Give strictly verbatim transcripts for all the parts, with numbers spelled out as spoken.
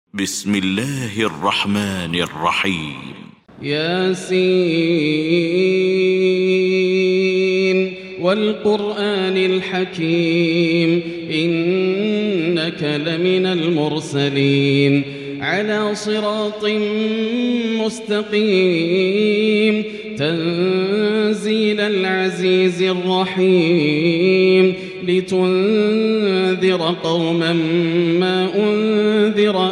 بسم الله الرحمن الرحيم. ياسين والقرآن الحكيم إنك لمن المرسلين على صراط مستقيم تنزيل العزيز الرحيم لتنذر قوما ما أنذر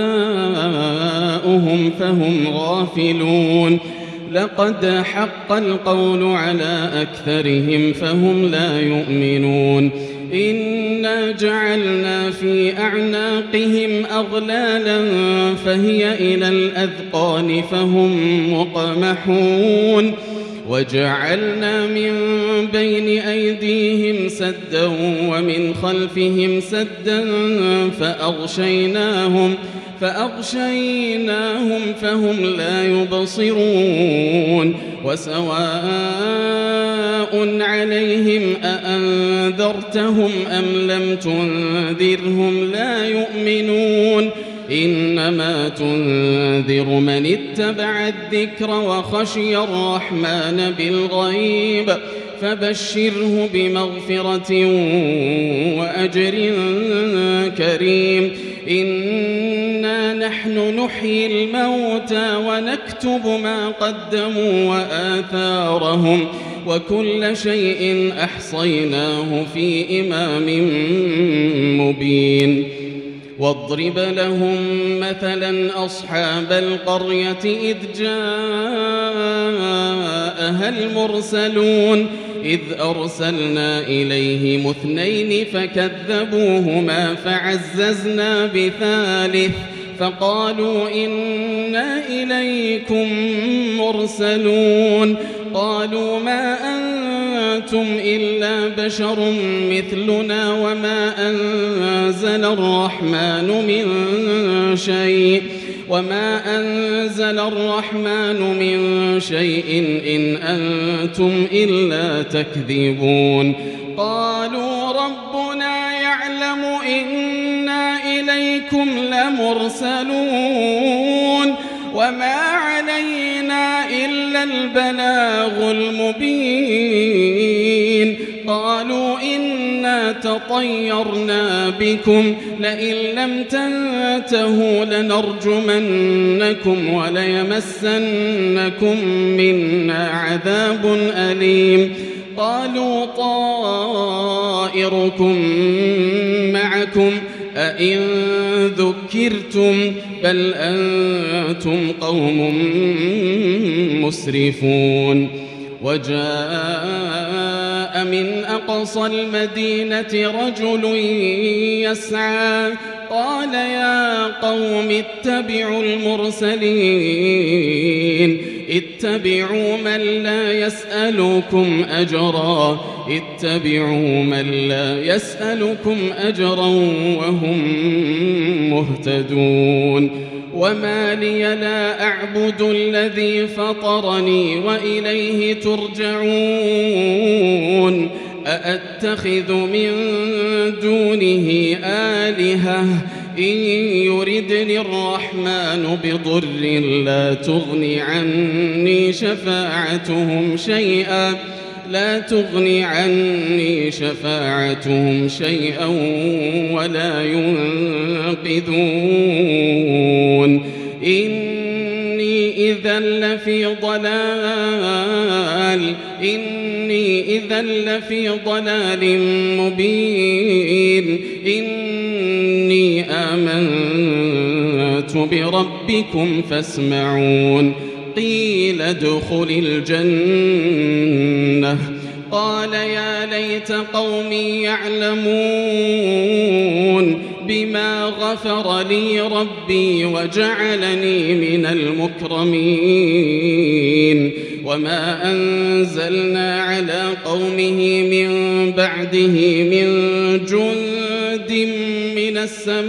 آباؤهم فهم غافلون لقد حق القول على أكثرهم فهم لا يؤمنون إنا جعلنا في أعناقهم أغلالا فهي إلى الأذقان فهم مقمحون وجعلنا من بين أيديهم سدا ومن خلفهم سدا فأغشيناهم فأغشيناهم فهم لا يبصرون وسواء عليهم أأنذرتهم أم لم تنذرهم لا يؤمنون إنما تنذر من اتبع الذكر وخشي الرحمن بالغيب فبشره بمغفرة وأجر كريم إنا نحن نحيي الموتى ونكتب ما قدموا وآثارهم وكل شيء أحصيناه في إمام مبين واضرب لهم مثلا أصحاب القرية إذ جاءها المرسلون إذ أرسلنا إليهم اثنين فكذبوهما فعززنا بثالث فقالوا إنا إليكم مرسلون قالوا ما أنتم إلا بشر مثلنا وما أنزل الرحمن من شيء وما أنزل الرحمن من شيء إن أنتم إلا تكذبون قالوا ربنا يعلم إنا إليكم لمرسلون وما علينا إلا البلاغ المبين قالوا إنا تطيرنا بكم لئن لم تنتهوا لنرجمنكم وليمسنكم منا عذاب أليم قالوا طائركم معكم أئن ذكرتم بل أنتم قوم مسرفون وجاء من أقصى المدينة رجل يسعى قال يا قوم اتبعوا المرسلين اتبعوا من لا يسألكم أجرا اتبعوا من لا يسألكم أجرا وهم مهتدون وما لي لا أعبد الذي فطرني وإليه ترجعون أأتخذ من دونه آلهة إن يردني الرحمن بضر لا تغني عني شفاعتهم شيئا لا تغني عني شفاعتهم شيئا ولا ينقذون إني إذا لفي ضلال إني إذا لفي ضلال مبين إني آمنت بربكم فاسمعون قيل ادخل الجنة قال يا ليت قومي يعلمون بما غفر لي ربي وجعلني من المكرمين وما أنزلنا على قومه من بعده من جند من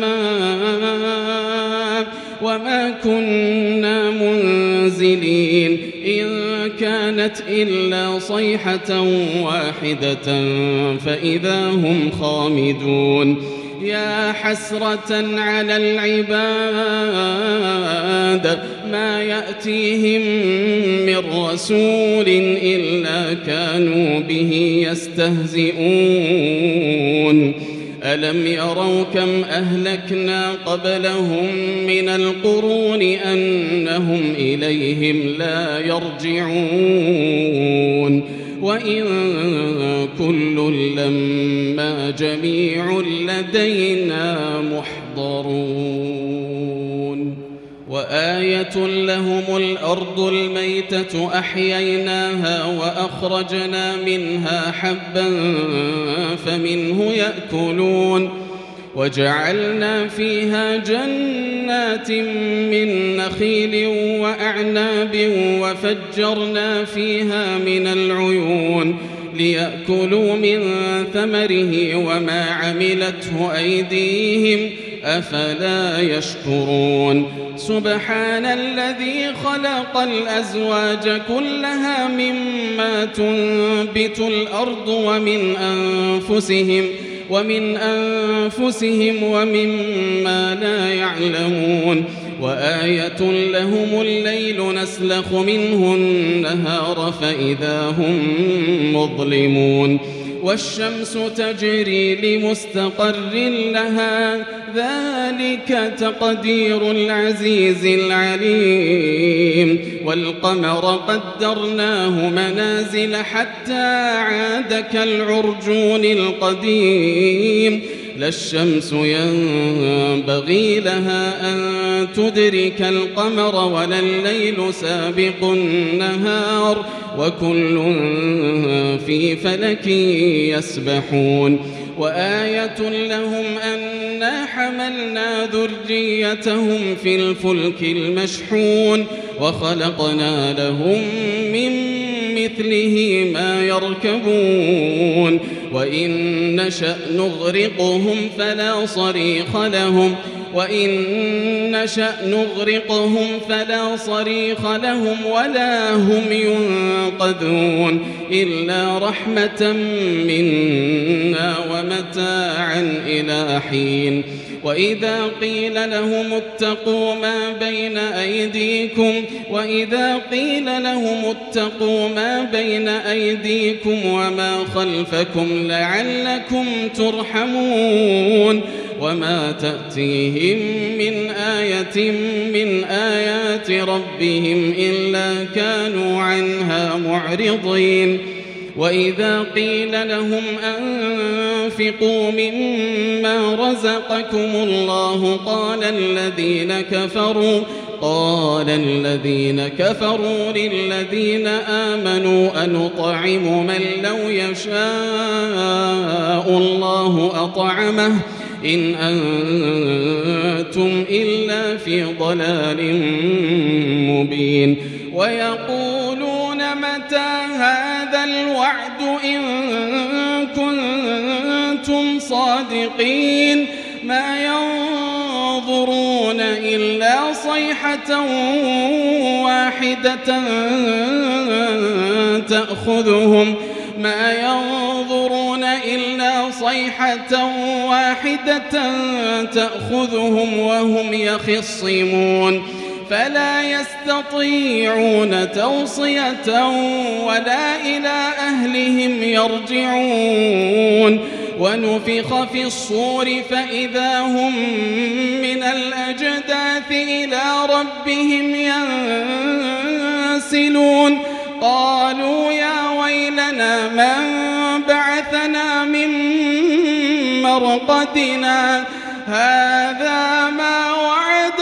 السماء وما كنا منزلين إن كانت إلا صيحة واحدة فإذا هم خامدون يا حسرة على العباد ما يأتيهم من رسول إلا كانوا به يستهزئون ألم يروا كم أهلكنا قبلهم من القرون أنهم إليهم لا يرجعون وإن كل لما جميع لدينا محضرون وآية لهم الأرض الميتة أحييناها وأخرجنا منها حبا فمنه يأكلون وجعلنا فيها جنات من نخيل وأعناب وفجرنا فيها من العيون ليأكلوا من ثمره وما عملته أيديهم أفلا يشكرون سبحان الذي خلق الأزواج كلها مما تنبت الأرض ومن أنفسهم ومن أنفسهم ومما لا يعلمون وآية لهم الليل نسلخ منه النهار فإذا هم مظلمون والشمس تجري لمستقر لها ذلك تقدير العزيز العليم والقمر قدرناه منازل حتى عاد كالعرجون القديم لا الشمس ينبغي لها أن تدرك القمر ولا الليل سابق النهار وكل في فلك يسبحون وآية لهم أنا حملنا ذريتهم في الفلك المشحون وخلقنا لهم من مثله ما يركبون وإن نشأ نغرقهم فلا صريخ لهم وإن نشأ نغرقهم فلا صريخ لهم ولا هم ينقذون إلا رحمة منا ومتاعا إلى حين وإذا قيل لهم اتقوا ما بين أيديكم وإذا قيل لهم اتقوا ما بين أيديكم وما خلفكم لعلكم ترحمون وما تأتيهم من آية من آيات ربهم إلا كانوا عنها معرضين وإذا قيل لهم أنفقوا مما رزقكم الله قال الذين كفروا قال الذين كفروا للذين آمنوا أنطعم من لو يشاء الله أطعمه إن أنتم إلا في ضلال مبين ويقولون متى هذا الوعد إن كنتم صادقين ما ينظرون إلا صيحة واحدة تأخذهم ما ينظرون إلا صيحة واحدة تأخذهم وهم يخصمون فلا يستطيعون توصية ولا إلى أهلهم يرجعون ونفخ في الصور فإذا هم من الأجداث إلى ربهم ينسلون قالوا يا ويلنا من بعثنا من مرقدنا هذا ما وعد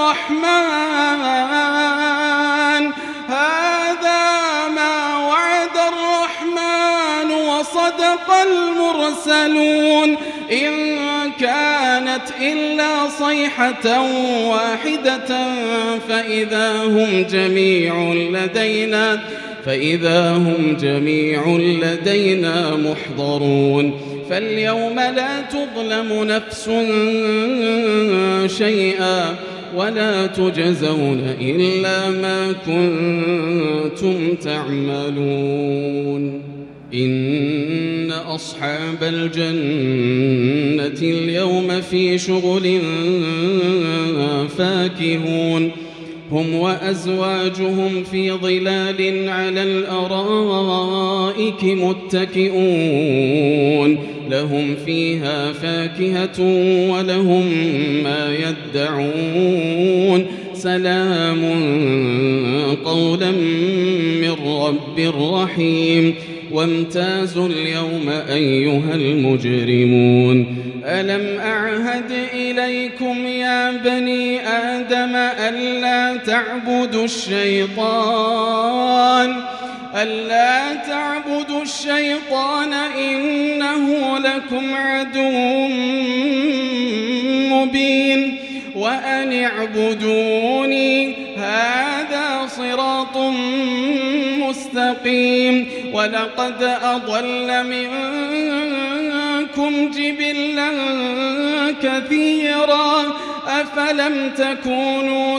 الرحمن هذا ما وعد الرحمن وصدق المرسلون إن كانت إلا صيحة واحدة فإذا هم جميع لدينا فإذا هم جميع لدينا محضرون فاليوم لا تظلم نفس شيئا ولا تجزون إلا ما كنتم تعملون إن أصحاب الجنة اليوم في شغل فاكهون هم وأزواجهم في ظلال على الأرائك متكئون لهم فيها فاكهة ولهم ما يدعون سلام قولا من رب رحيم وامتازوا اليوم أيها المجرمون ألم أعهد إليكم يا بني آدم ألا تعبدوا الشيطان ألا تعبدوا الشيطان إنه لكم عدو مبين وأن اعبدوني هذا صراط مستقيم ولقد أضل منكم جبلا كثيرا أفلم تكونوا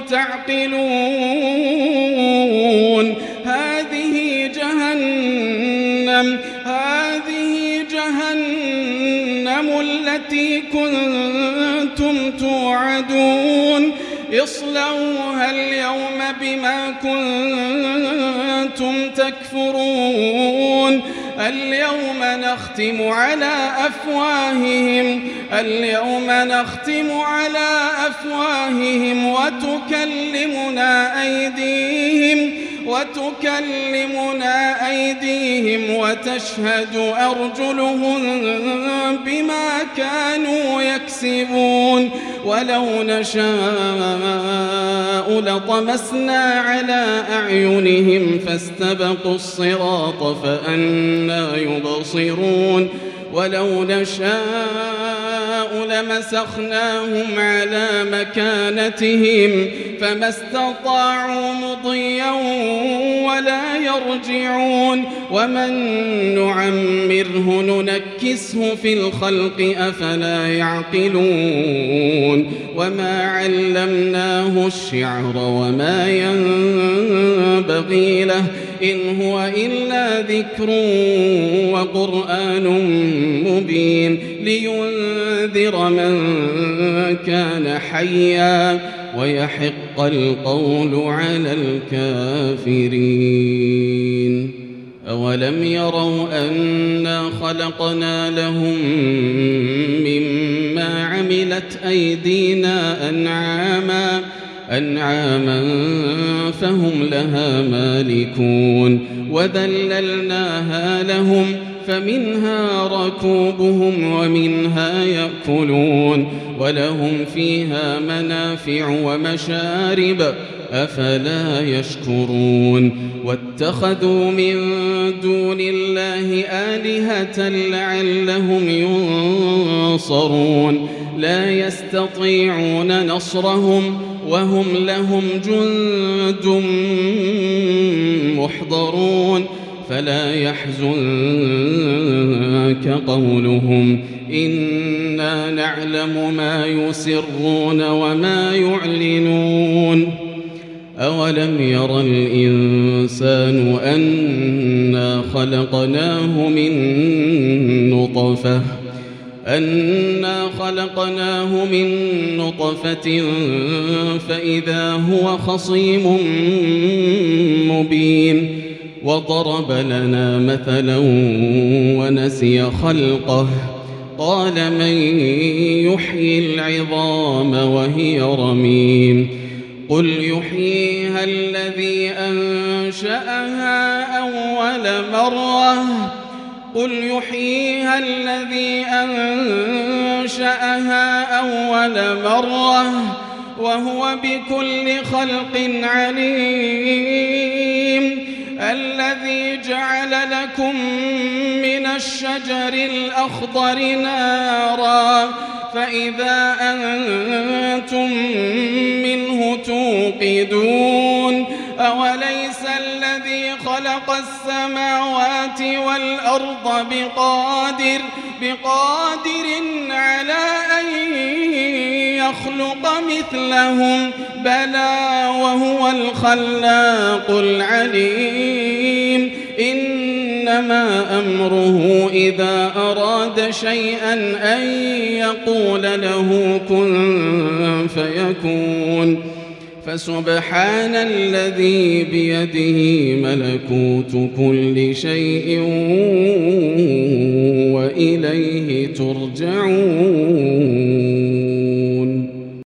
تعقلون هذه جهنم هذه جهنم التي كنتم توعدون اصلوها اليوم بما كنتم تكفرون اليوم نختم على أفواههم اليوم نختم على أفواههم وتكلمنا أيديهم وتكلمنا أيديهم وتشهد أرجلهم بما كانوا يكسبون ولو نشاء لطمسنا على أعينهم فاستبقوا الصراط فأنى يبصرون ولو نشاء لمسخناهم على مكانتهم فما استطاعوا مضيا ولا يرجعون ومن نعمره ننكسه في الخلق أفلا يعقلون وما علمناه الشعر وما ينبغي له إن هو إلا ذكر وقرآن مبين لينذر من كان حيا ويحق القول على الكافرين أولم يروا أنا خلقنا لهم مما عملت أيدينا أنعاما أنعاما فهم لها مالكون وذللناها لهم فمنها ركوبهم ومنها يأكلون ولهم فيها منافع ومشارب أفلا يشكرون واتخذوا من دون الله آلهة لعلهم ينصرون لا يستطيعون نصرهم وهم لهم جند محضرون فلا يحزنك قولهم إنا نعلم ما يسرون وما يعلنون أولم ير الإنسان أنا خلقناه من نطفة أنا خلقناه من نطفة فإذا هو خصيم مبين وضرب لنا مثلا ونسي خلقه قال من يحيي العظام وهي رميم قل يحييها الذي أنشأها أول مرة قل يحييها الذي أنشأها أول مرة وهو بكل خلق عليم الذي جعل لكم من الشجر الأخضر نارا فإذا أنتم منه توقدون أوليس الذي خلق السماوات والأرض بقادر بقادر على أن يخلق مثلهم بلى وهو الخلاق العليم إن إنما أمره إذا أراد شيئا أن يقول له كن فيكون فسبحان الذي بيده ملكوت كل شيء وإليه ترجعون.